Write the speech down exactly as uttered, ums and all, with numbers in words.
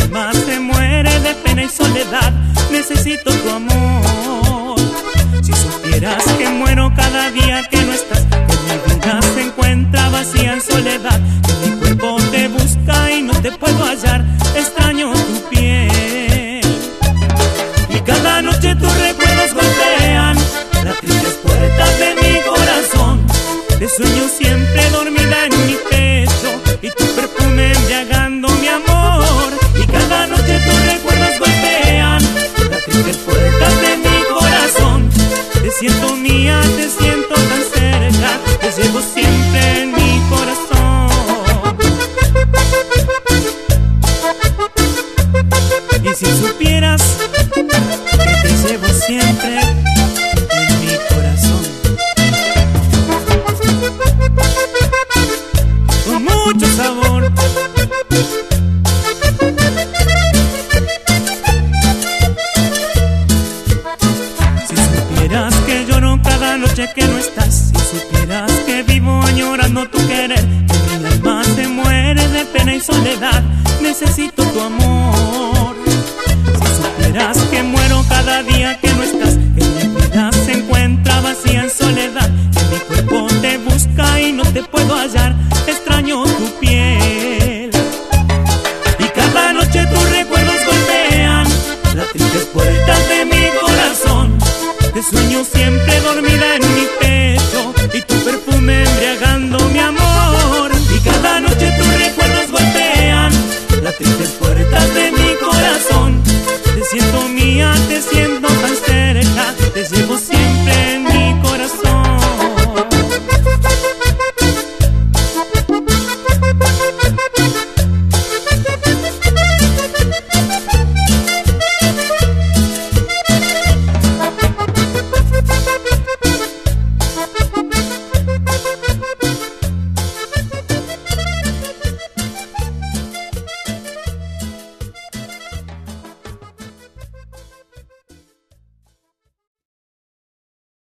alma se muere de pena y soledad, necesito tu amor. Si supieras que muero cada día que no estás, que mi vida se encuentra vacía en soledad, que mi cuerpo te busca y no te puedo hallar, extraño tu piel. Y cada noche tus recuerdos golpean las tristes puertas de mi corazón. Te sueño siempre dormida en mi pecho y tu perfume embriagando mi amor. Y cada noche tus recuerdos golpean las tristes puertas de mi corazón. Te siento mía, te siento tan cerca, te llevo siempre en mi corazón. Y si supieras que te llevo siempre en mi corazón, con mucho sabor. Si supieras que lloro cada noche que no estás, si supieras que vivo añorando tu querer, que mi alma se muere de pena y soledad, necesito tu amor. Si supieras que muero cada día que no estás, que mi vida se encuentra vacía en soledad, que mi cuerpo te busca y no te puedo hallar, extraño